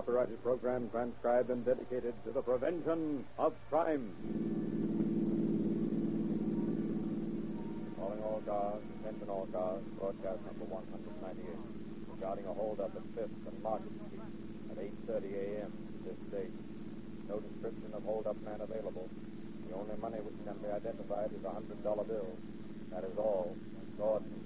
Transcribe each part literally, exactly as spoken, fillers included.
copyrighted program transcribed and dedicated to the prevention of crime. Calling all cars, attention all cars, broadcast number one ninety-eight. Regarding a holdup at fifth and Market Street at eight thirty a.m. this date. No description of holdup man available. The only money which can be identified is a one hundred dollar bill. That is all. Gordon.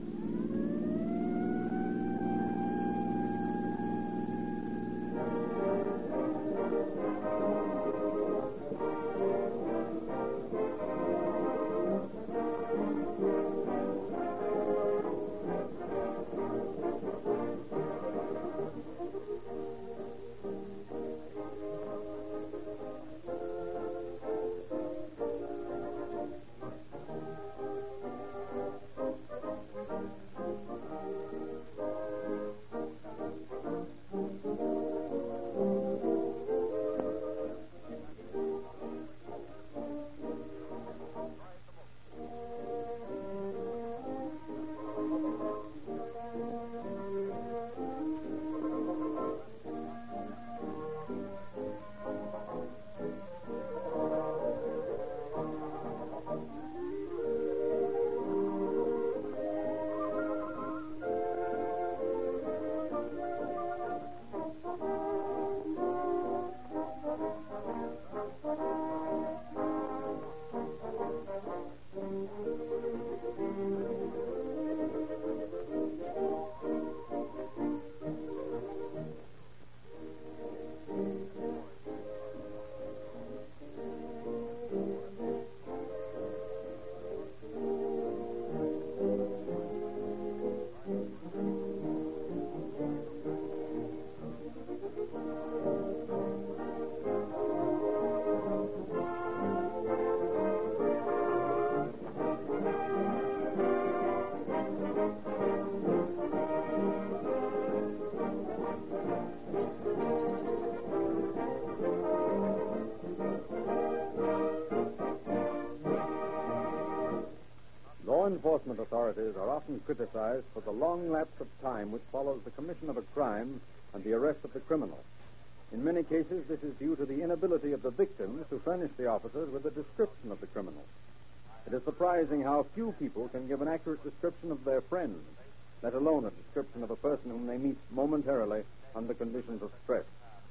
Law enforcement authorities are often criticized for the long lapse of time which follows the commission of a crime and the arrest of the criminal. In many cases, this is due to the inability of the victims to furnish the officers with a description of the criminal. It is surprising how few people can give an accurate description of their friends, let alone a description of a person whom they meet momentarily under conditions of stress.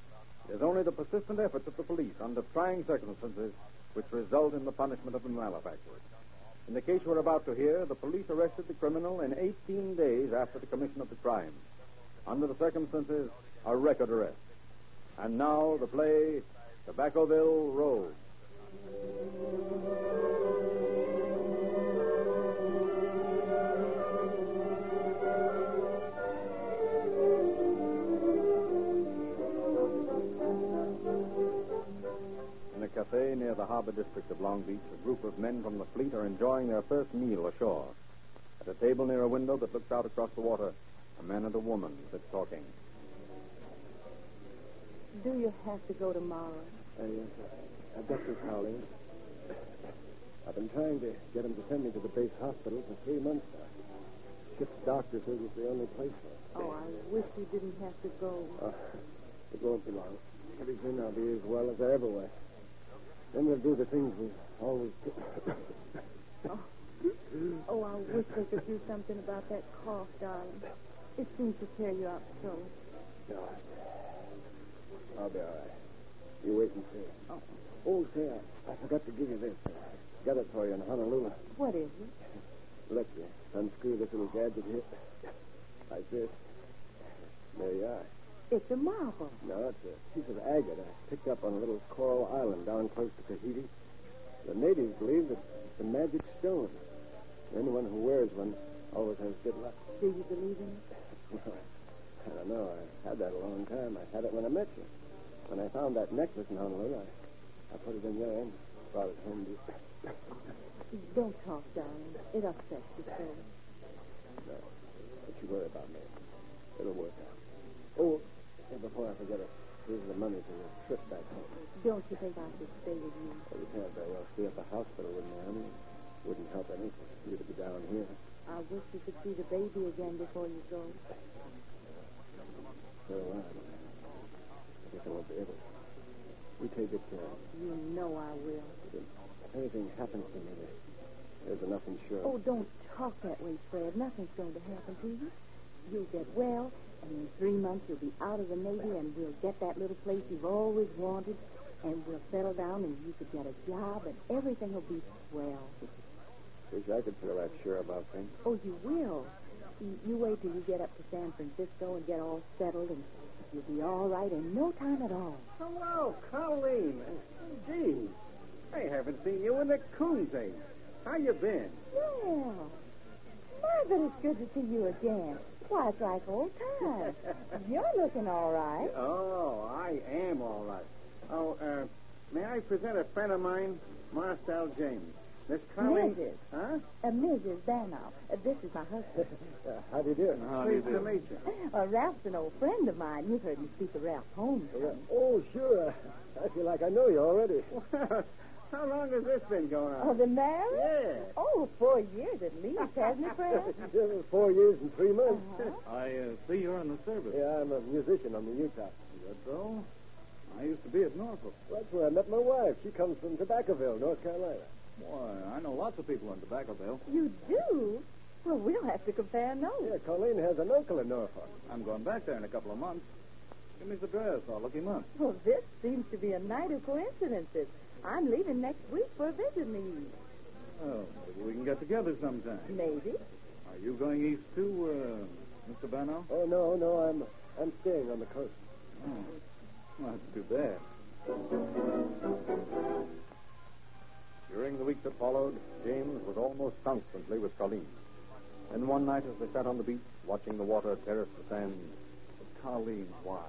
It is only the persistent efforts of the police under trying circumstances which result in the punishment of the malefactors. In the case we're about to hear, the police arrested the criminal in eighteen days after the commission of the crime. Under the circumstances, a record arrest. And now the play, Tobaccoville Road. In a cafe near the harbor district of Long Beach, a group of men from the fleet are enjoying their first meal ashore. At a table near a window that looks out across the water, a man and a woman sit talking. Do you have to go tomorrow? I, uh, I've got this, Howling. I've been trying to get him to send me to the base hospital for three months now. Ship's doctor says it's the only place for it. Oh, I wish you didn't have to go. Uh, it won't be long. Pretty soon I'll be as well as I ever was. Then we'll do the things we always do. oh. oh, I wish they could do something about that cough, darling. It seems to tear you out so. No. I'll be all right. You wait and see. Oh, oh say, I, I forgot to give you this. I got it for you in Honolulu. What is it? Look, you unscrew this little gadget here. Like this. There you are. It's a marble. No, it's a piece of agate I picked up on a little coral island down close to Tahiti. The natives believe that it's a magic stone. Anyone who wears one always has good luck. Do you believe in it? Well, I don't know. I had that a long time. I had it when I met you. When I found that necklace in Honolulu, I, I put it in there and brought it home to you. Don't talk, darling. It upsets you so. No, don't you worry about me. It'll work out. Oh, and before I forget it, here's the money for your trip back home. Don't you think I should stay with you? Well, you can't very well stay at the hospital with me, honey. It wouldn't help any for you to be down here. I wish you could see the baby again before you go. So, uh, I won't be able. You take good care of me. You know I will. If anything happens to me, there's enough insurance. Oh, don't talk that way, Fred. Nothing's going to happen to you. You'll get well, and in three months you'll be out of the Navy, and we'll get that little place you've always wanted, and we'll settle down, and you could get a job, and everything will be swell. Wish I could feel that sure about things. Oh, you will. You, you wait till you get up to San Francisco and get all settled, and you'll be all right in no time at all. Hello, Colleen. Gee, I haven't seen you in the coon's age. How you been? Well, my, but it's good to see you again. Why, it's like old times. You're looking all right. Oh, I am all right. Oh, uh, may I present a friend of mine, Marcel James? Miss Colleen. Missus Huh? Uh, Missus Bannow. Uh, this is my husband. uh, how do you do? How do you do? Meet you. Uh, Ralph's an old friend of mine. You've heard me speak of Ralph Holmes. Uh, oh, sure. I feel like I know you already. How long has this been going on? Oh, the marriage? Yeah. Oh, four years at least, hasn't it, Fred? Four years and three months. Uh-huh. I uh, see you're in the service. Yeah, I'm a musician on the Utah. Good, though. I used to be at Norfolk. That's where I met my wife. She comes from Tobaccoville, North Carolina. Why, I know lots of people in Tobaccoville. You do? Well, we'll have to compare notes. Yeah, Colleen has an uncle in Norfolk. I'm going back there in a couple of months. Give me his address. I'll look him up. Well, this seems to be a night of coincidences. I'm leaving next week for a visit leave. Oh, maybe we can get together sometime. Maybe. Are you going east too, uh, Mister Bannow? Oh, no, no, I'm I'm staying on the coast. Oh, well, that's too bad. During the week that followed, James was almost constantly with Colleen. And one night as they sat on the beach, watching the water terrace the sand, Colleen, why?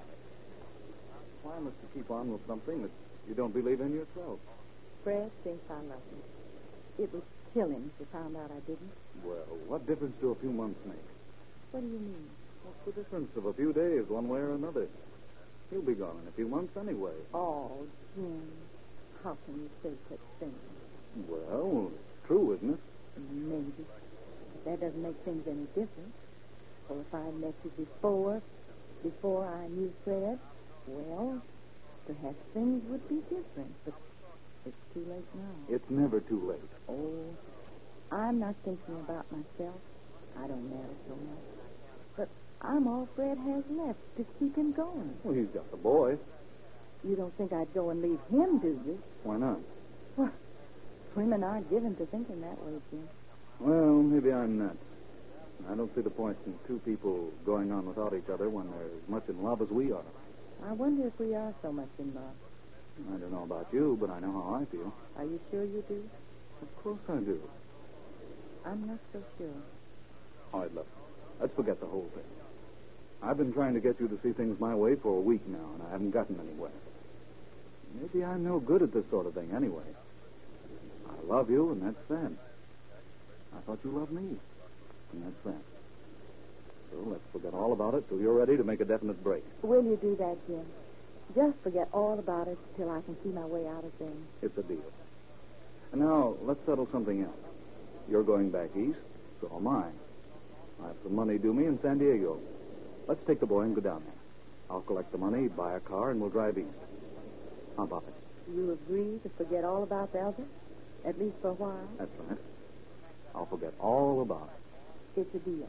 Why must you keep on with something that you don't believe in yourself? Fred thinks I love him. It would kill him if he found out I didn't. Well, what difference do a few months make? What do you mean? What's the difference of a few days, one way or another? He'll be gone in a few months anyway. Oh, Jim, how can you say such things? Well, it's true, isn't it? Maybe. But that doesn't make things any different. Well, if I met you before, before I knew Fred, well, perhaps things would be different. But it's too late now. It's never too late. Oh, I'm not thinking about myself. I don't matter so much. But I'm all Fred has left to keep him going. Well, he's got the boy. You don't think I'd go and leave him, do you? Why not? Well, women aren't given to thinking that way, Jim. Well, maybe I'm not. I don't see the point in two people going on without each other when they're as much in love as we are. I wonder if we are so much in love. I don't know about you, but I know how I feel. Are you sure you do? Of course I do. I'm not so sure. All right, look. Let's forget the whole thing. I've been trying to get you to see things my way for a week now, and I haven't gotten anywhere. Maybe I'm no good at this sort of thing anyway. I love you, and that's that. I thought you loved me, and that's that. So let's forget all about it till you're ready to make a definite break. Will you do that, Jim? Just forget all about it till I can see my way out of things. It's a deal. And now, let's settle something else. You're going back east, so am I. I have some money due me in San Diego. Let's take the boy and go down there. I'll collect the money, buy a car, and we'll drive east. How about it? You agree to forget all about Elvis? At least for a while? That's right. I'll forget all about it. It's a deal.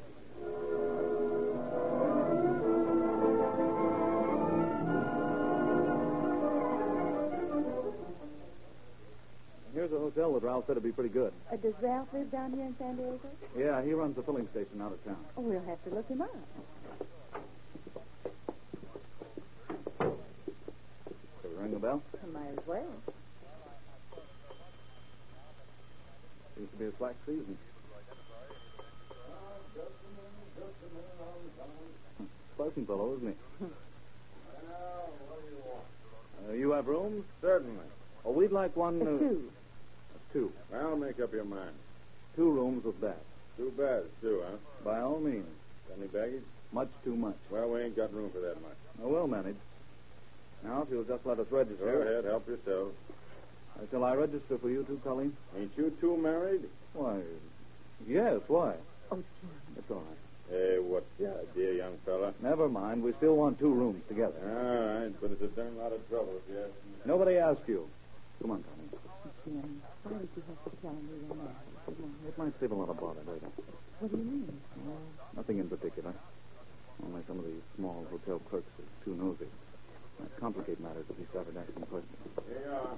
Here's a hotel that Ralph said would be pretty good. Uh, does Ralph live down here in San Diego? Yeah, he runs a filling station out of town. Oh, we'll have to look him up. Shall we ring the bell? I might as well. Seems to be a slack season. Pleasant fellow, isn't he? Uh, you have rooms? Certainly. Oh, we'd like one... Uh, Uh, two. two. Well, make up your mind. Two rooms with baths. Two beds, too, huh? By all means. Got any baggage? Much too much. Well, we ain't got room for that much. Oh, we'll manage. Now, if you'll just let us register... Go ahead, help yourself. Uh, shall I register for you too, Colleen? Ain't you two married? Why, yes, why? Oh, Jim. It's all right. Hey, what's the idea, young fella? Never mind. We still want two rooms together. All right, but it's a darn lot of trouble, if you ask me. Nobody asked you. Come on, Tommy. Jim, why did you have to tell me you're married? Well, it might save a lot of bother later. What do you mean? Well, nothing in particular. Only some of these small hotel clerks are too nosy. Might complicate matters if you started asking questions. Here you are.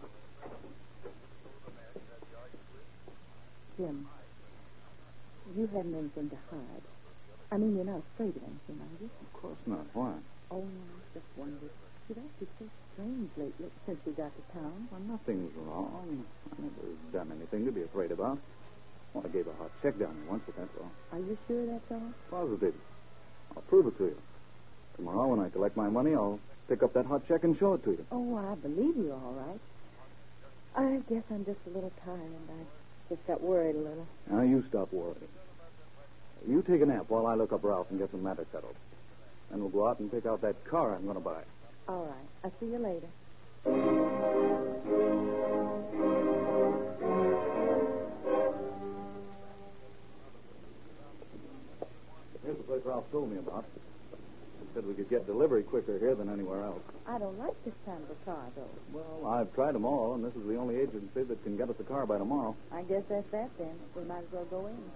Jim, you haven't anything to hide. I mean, you're not afraid of anything, are you? Of course not. Why? Oh, I just wondered. You've acted so strange lately since we got to town. Well, nothing's wrong. I never done anything to be afraid about. Well, I gave a hot check down here once, but that's all. Are you sure that's all? Positive. I'll prove it to you. Tomorrow, when I collect my money, I'll pick up that hot check and show it to you. Oh, I believe you all right. I guess I'm just a little tired. I just got worried a little. Now, you stop worrying. You take a nap while I look up Ralph and get some matters settled. Then we'll go out and pick out that car I'm going to buy. All right. I'll see you later. Here's the place Ralph told me about. He said we could get delivery quicker here than anywhere else. I don't like this kind of a car, though. Well, I've tried them all, and this is the only agency that can get us a car by tomorrow. I guess that's that, then. We might as well go in.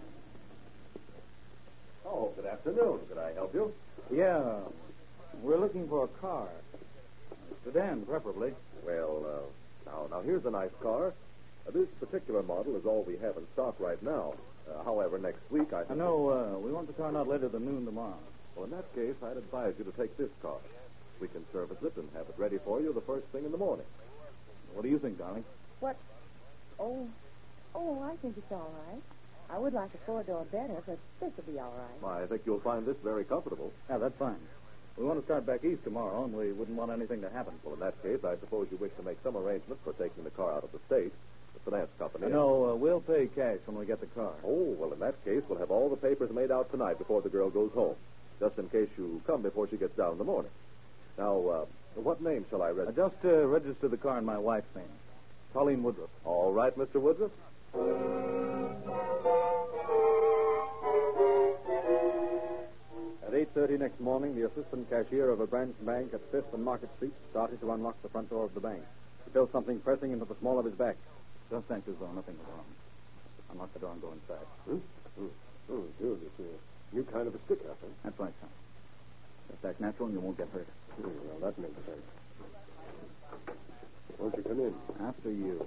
Oh, good afternoon. Could I help you? Yeah. We're looking for a car. A sedan, preferably. Well, uh, now, now here's a nice car. Uh, this particular model is all we have in stock right now. Uh, however, next week I I think... know, uh, we want the car not later than noon tomorrow. Well, in that case, I'd advise you to take this car. We can service it and have it ready for you the first thing in the morning. What do you think, darling? What? Oh, oh, I think it's all right. I would like a four-door better, but this will be all right. I think you'll find this very comfortable. Yeah, that's fine. We want to start back east tomorrow, and we wouldn't want anything to happen. Well, in that case, I suppose you wish to make some arrangements for taking the car out of the state. The finance company... Uh, no, uh, we'll pay cash when we get the car. Oh, well, in that case, we'll have all the papers made out tonight before the girl goes home, just in case you come before she gets down in the morning. Now, uh, what name shall I Uh, register? just uh, register the car in my wife's name. Colleen Woodruff. All right, Mister Woodruff. At eight thirty next morning, the assistant cashier of a branch bank at Fifth and Market Street started to unlock the front door of the bank. He felt something pressing into the small of his back. Just act as though nothing was wrong. Unlock the door and go inside. Hmm? Hmm. Oh, good. It's a new kind of a stick, I think. That's right, son. Just act natural and you won't get hurt. Hmm, well, that makes sense. Won't you come in? After you.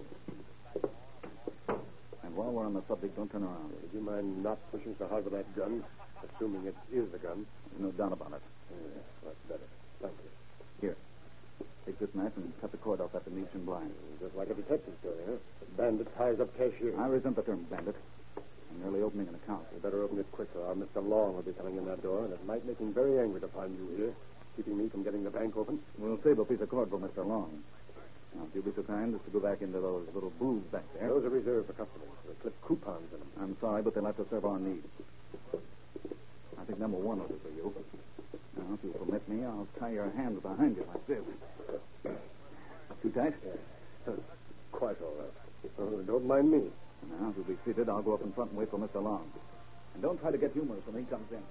And while we're on the subject, don't turn around. Would you mind not pushing so hard with that gun, assuming it is a gun? There's no doubt about it. Yeah, that's better. Thank you. Here. Take this knife and cut the cord off that Venetian blind. Just like a detective story, huh? The bandit ties up cashier. I resent the term bandit. I'm merely opening an account. You better open it quick, or Mister Long will be coming in that door, and it might make him very angry to find you here, keeping me from getting the bank open. We'll save a piece of cord for Mister Long. Now, if you'll be so kind as to go back into those little booths back there. Those are reserved for customers. They clip coupons in them. I'm sorry, but they'll have to serve our needs. I think number one will do for you. Now, if you'll permit me, I'll tie your hands behind you like this. Too tight? Yeah. Quite all right. Oh, don't mind me. Now, if you'll be seated, I'll go up in front and wait for Mister Long. And don't try to get humorous when he comes in.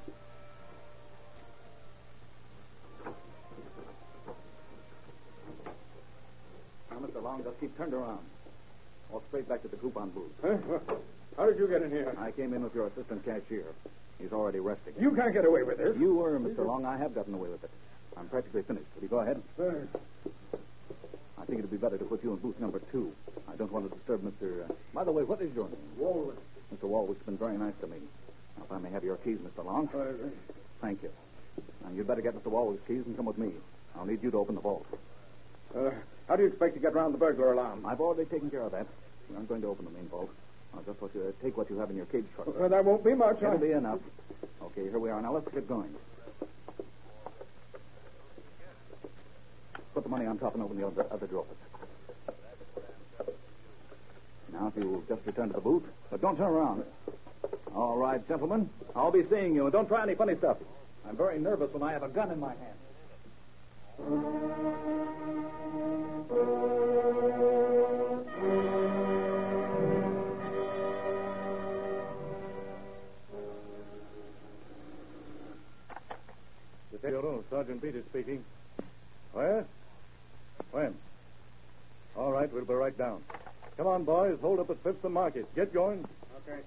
Now, Mister Long, just keep turned around. Walk straight back to the coupon booth. Huh? How did you get in here? I came in with your assistant cashier. He's already resting. You can't get away with this. You were, Mister Long. I have gotten away with it. I'm practically finished. Will you go ahead? Sir. I think it'd be better to put you in booth number two. I don't want to disturb Mister Uh... By the way, what is your name? Walrus. Mister Walwick's been very nice to me. Now, if I may have your keys, Mister Long. Uh, Thank you. Now, you'd better get Mister Walwick's keys and come with me. I'll need you to open the vault. uh, how do you expect to get around the burglar alarm? I've already taken care of that. I'm going to open the main vault. I'll just let you take what you have in your cage truck. Uh, that won't be much. It'll I... be enough. Okay, here we are. Now, let's get going. Put the money on top and open the other, other drawers. Now, if you'll just return to the booth, but don't turn around. All right, gentlemen. I'll be seeing you. And don't try any funny stuff. I'm very nervous when I have a gun in my hand. Sergeant Peters speaking. Where? When? All right, we'll be right down. Come on, boys. Hold up at Fifth and Market. Get going. Okay.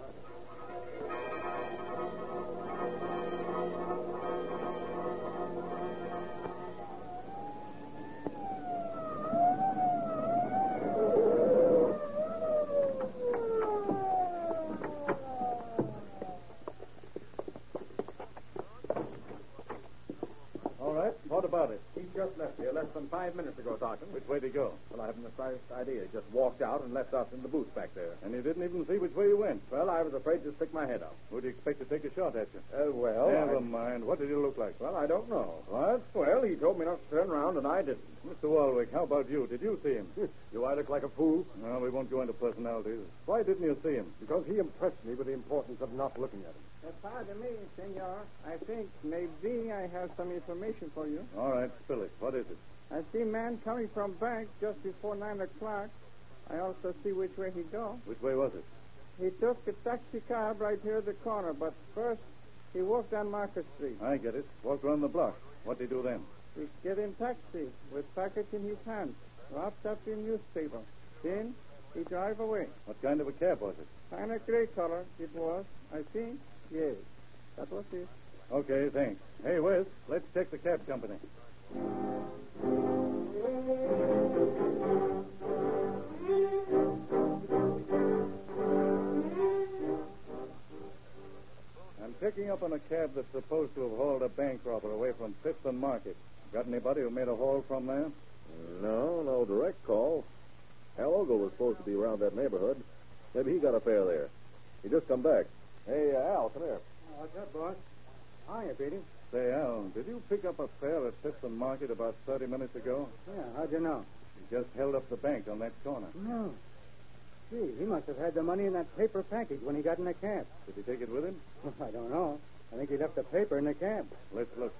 All right. What about it? He just left here less than five minutes ago, Sergeant. Which way did he go? Well, I haven't the slightest idea. He just walked out and left us in the booth back there. And you didn't even see which way he went. Well, I was afraid to stick my head out. Would you expect to take a shot at you? Uh, well, Never I... mind. What did he look like? Well, I don't know. What? Well, he told me not to turn around, and I didn't. Mister Walwick, how about you? Did you see him? Do I look like a fool? No, we won't go into personalities. Why didn't you see him? Because he impressed me with the importance of not looking at him. Uh, pardon me, senor. I think maybe I have some information for you. All right, spill it. What is it? I see a man coming from bank just before nine o'clock. I also see which way he go. Which way was it? He took a taxi cab right here at the corner, but first he walked down Market Street. I get it. Walked around the block. What did he do then? He get in taxi with package in his hand, wrapped up in newspaper. Then he drive away. What kind of a cab was it? Kind of gray color it was, I think. Yes, that was it. Okay, thanks. Hey, Wes, let's check the cab company. I'm checking up on a cab that's supposed to have hauled a bank robber away from Fifth and Market. Got anybody who made a haul from there? No, no direct call. Al Ogle was supposed to be around that neighborhood. Maybe he got a fare there. He just come back. Hey, uh, Al, come here. What's up, boss? Hiya, Petey. Say, Al, did you pick up a fare at Fifth and Market about thirty minutes ago? Yeah, how'd you know? You just held up the bank on that corner. No. Gee, he must have had the money in that paper package when he got in the cab. Did he take it with him? I don't know. I think he left the paper in the cab. Let's look.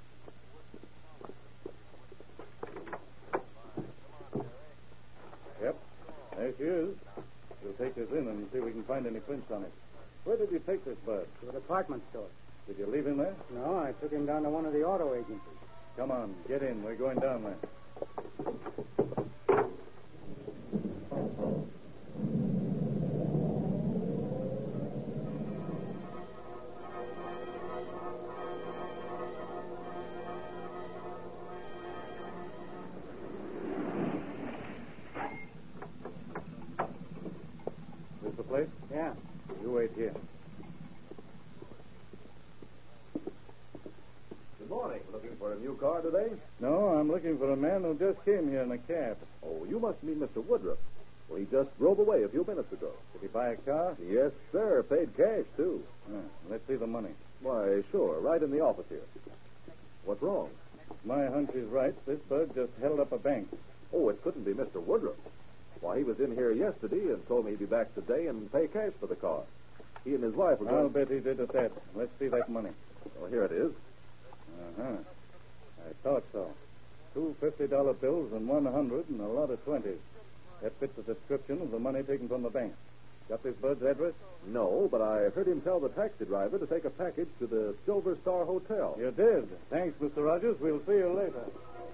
Yep, there she is. We'll take this in and see if we can find any prints on it. Where did you take this bird? To a department store. Did you leave him there? No, I took him down to one of the auto agencies. Come on, get in. We're going down there. This the place? Yeah. You wait here. Good morning. Looking for a new car today? No, I'm looking for a man who just came here in a cab. Oh, you must mean Mister Woodruff. Well, he just drove away a few minutes ago. Did he buy a car? Yes, sir. Paid cash, too. Yeah, let's see the money. Why, sure. Right in the office here. What's wrong? My hunch is right. This bird just held up a bank. Oh, it couldn't be Mister Woodruff. Why, he was in here yesterday and told me he'd be back today and pay cash for the car. He and his wife were going... I'll bet he did at that. Let's see that money. Well, here it is. Uh-huh. I thought so. Two fifty-dollar bills and one hundred and a lot of twenties. That fits the description of the money taken from the bank. Got this bird's address? No, but I heard him tell the taxi driver to take a package to the Silver Star Hotel. You did. Thanks, Mister Rogers. We'll see you later.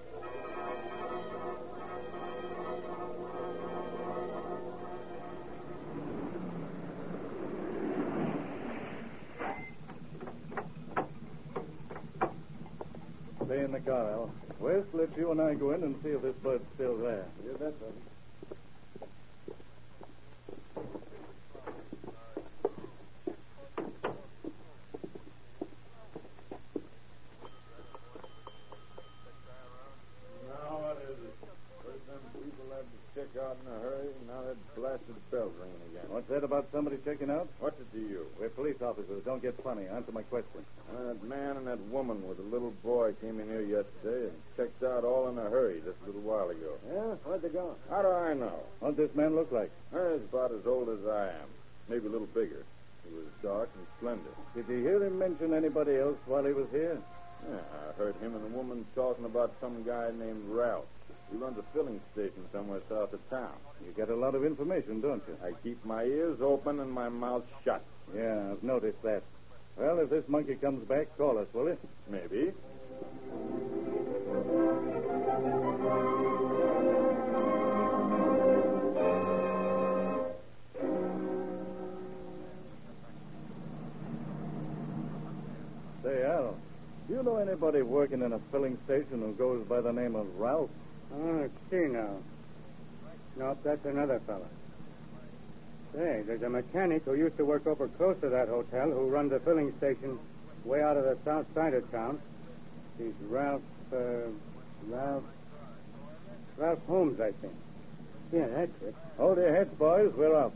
Stay in the car, Al. West, let you and I go in and see if this bird's still there. You bet, buddy. Now, what is it? First them people had to check out in a hurry, and now that blasted bell's ringing again. What's that about somebody checking out? What's it to you? We're police officers. Don't get funny. Answer my question. Uh, that man and that woman with a little boy came in here yesterday and checked out all in a hurry just a little while ago. Yeah? Where'd they go? How do I know? What'd this man look like? Uh, he's about as old as I am, maybe a little bigger. He was dark and slender. Did you hear him mention anybody else while he was here? Yeah, I heard him and the woman talking about some guy named Ralph. He runs a filling station somewhere south of town. You get a lot of information, don't you? I keep my ears open and my mouth shut. Yeah, I've noticed that. Well, if this monkey comes back, call us, will you? Maybe. Say, Al, do you know anybody working in a filling station who goes by the name of Ralph? Oh, let's see now. Nope, that's another fella. Say, there's a mechanic who used to work over close to that hotel who runs a filling station way out of the south side of town. He's Ralph, uh, Ralph, Ralph Holmes, I think. Yeah, that's it. Hold your heads, boys. We're off.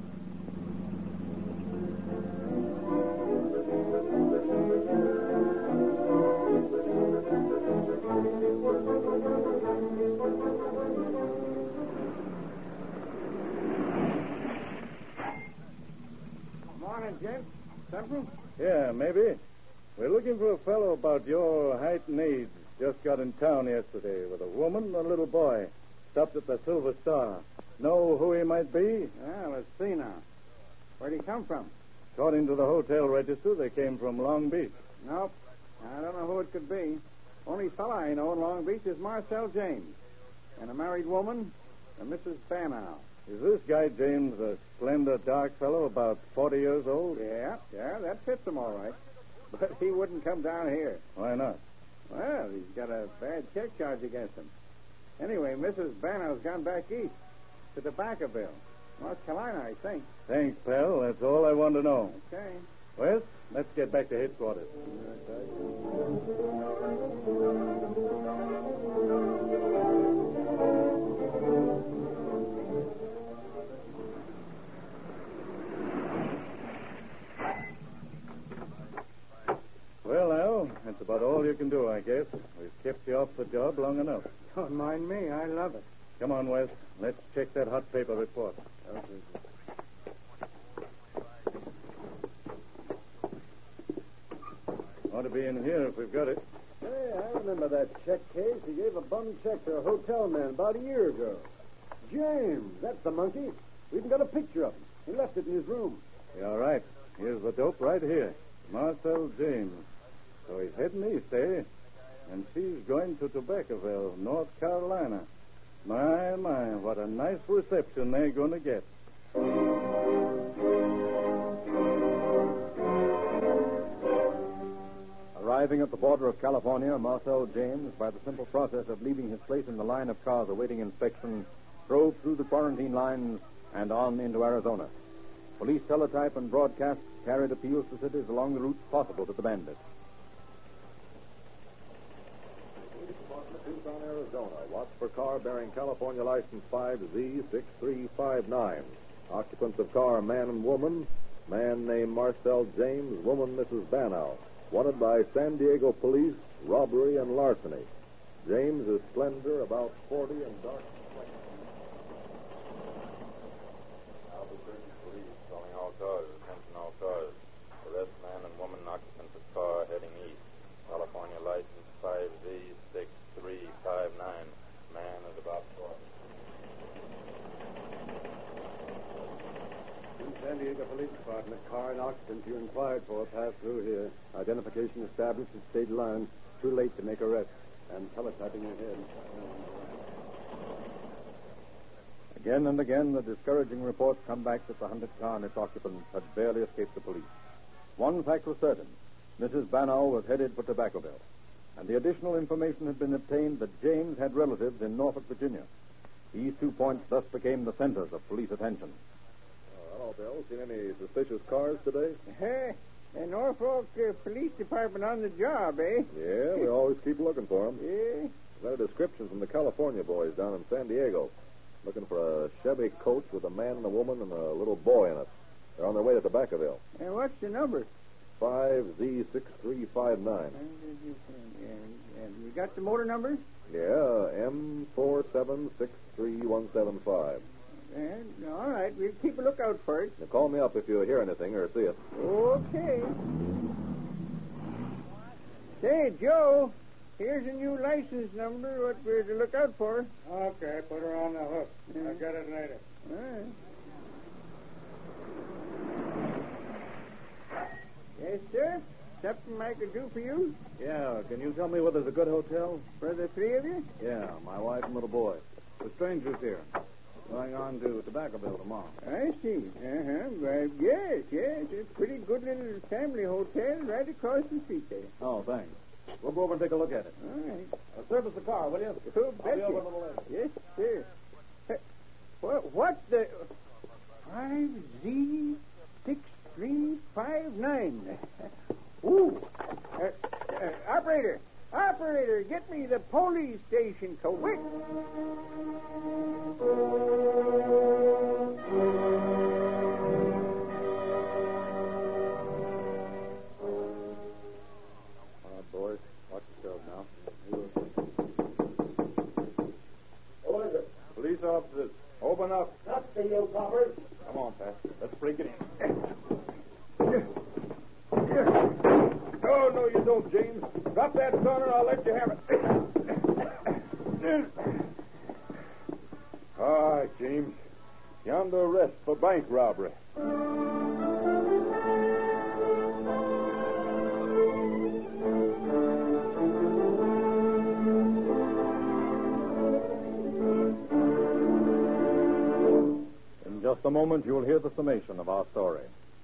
Morning, Jim. Something? Yeah, maybe. We're looking for a fellow about your height and age. Just got in town yesterday with a woman and a little boy. Stopped at the Silver Star. Know who he might be? Well, let's see now. Where'd he come from? According to the hotel register, they came from Long Beach. Nope. I don't know who it could be. Only fella I know in Long Beach is Marcel James. And a married woman, a Missus Bannow. Is this guy James a slender, dark fellow about forty years old? Yeah, yeah, that fits him all right. But he wouldn't come down here. Why not? Well, he's got a bad check charge against him. Anyway, Missus Bannow's gone back east to Tobaccoville, North Carolina, I think. Thanks, pal. That's all I want to know. Okay. Wes, let's get back to headquarters. Well, Al, that's about all you can do, I guess. We've kept you off the job long enough. Don't mind me. I love it. Come on, Wes. Let's check that hot paper report. Ought to be in here if we've got it. Hey, I remember that check case. He gave a bum check to a hotel man about a year ago. James, that's the monkey. We even got a picture of him. He left it in his room. Yeah, all right. Here's the dope right here. Marcel James. So he's heading east, eh? And she's going to Tobaccoville, North Carolina. My, my, what a nice reception they're going to get. Arriving at the border of California, Marcel James, by the simple process of leaving his place in the line of cars awaiting inspection, drove through the quarantine lines and on into Arizona. Police teletype and broadcast carried appeals to cities along the routes possible to the bandits. Tucson, Arizona. Watch for car bearing California license five Z six three five nine. Occupants of car, man and woman. Man named Marcel James, woman Missus Bannow. Wanted by San Diego police, robbery and larceny. James is slender, about forty, and dark complexion. Albuquerque police calling all cars. Attention all cars. Arrest man and woman occupants of car heading east. California license five Z six three five nine. Man is about forty. San Diego Police Department. Car and occupant you inquired for passed through here. Identification established at state line. Too late to make arrest. And teletyping ahead. Again and again, the discouraging reports come back that the hunted car and its occupants had barely escaped the police. One fact was certain. Missus Bannow was headed for Tobaccoville. And the additional information had been obtained that James had relatives in Norfolk, Virginia. These two points thus became the centers of police attention. Hello, Bill. Seen any suspicious cars today? Hey, the Norfolk uh, Police Department on the job, eh? Yeah, we always keep looking for them. Yeah. Got a description from the California boys down in San Diego. Looking for a Chevy coach with a man and a woman and a little boy in it. They're on their way to Tobaccoville. And what's the number? five Z six three five nine. And you got the motor number? Yeah, M four seven six three one seven five. And, all right, we'll keep a lookout for it. Now call me up if you hear anything or see it. Okay. Say, Joe, here's a new license number, what we're to look out for. Okay, put her on the hook. Yeah. I'll get it later. All right. Yes, sir? Something I could do for you? Yeah, can you tell me where there's a good hotel? For the three of you? Yeah, my wife and little boy. The stranger's here. Going on to Tobaccoville tomorrow. I see. Uh-huh. Well, yes, yes. It's a pretty good little family hotel right across the street there. Oh, thanks. We'll go over and take a look at it. All right. Uh, service the car, will you? Oh, I'll be betcha. over a little later. Yes, sir. Uh, what, what the... five Z six three five nine. Ooh. Uh, uh, operator! Operator, get me the police station, quick! All right, boys. Watch yourselves now. Who is it? Police officers. Open up. Not to you, coppers. Come on, Pat. Let's break it in. Oh, no, you don't, James. Drop that gun and I'll let you have it. All right, James. You're under arrest for bank robbery. In just a moment, you'll hear the summation of our story.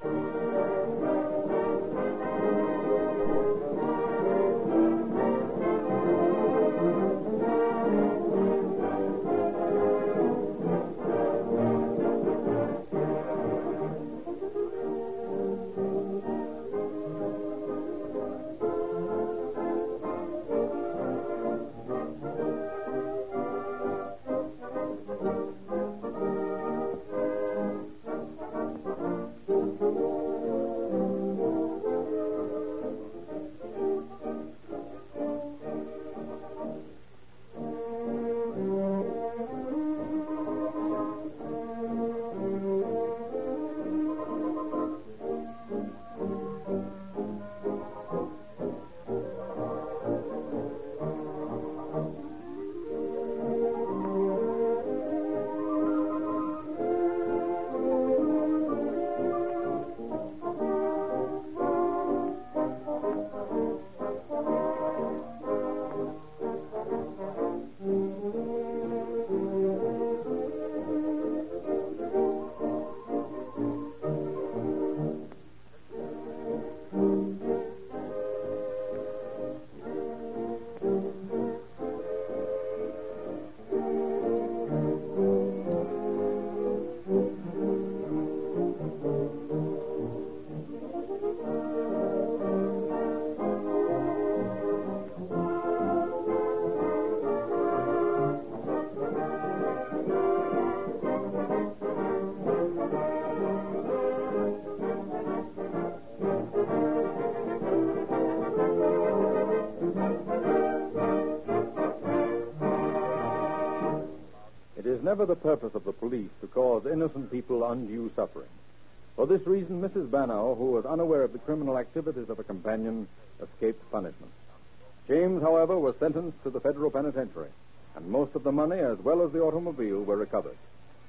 It is never the purpose of the police to cause innocent people undue suffering. For this reason, Missus Bannow, who was unaware of the criminal activities of a companion, escaped punishment. James, however, was sentenced to the federal penitentiary, and most of the money, as well as the automobile, were recovered.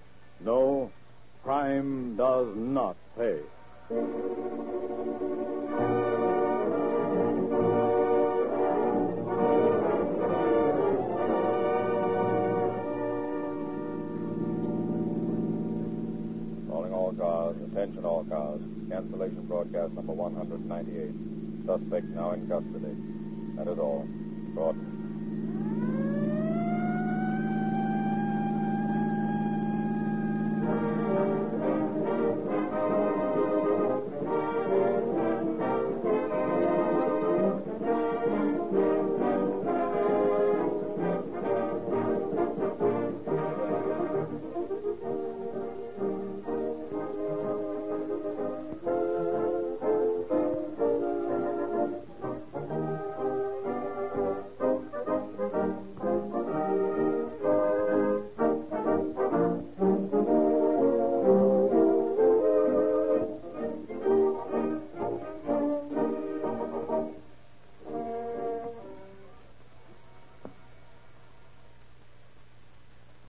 No, crime does not pay. All cars, attention all cars. Cancellation broadcast number one hundred ninety-eight. Suspect now in custody. That is all. Gordon.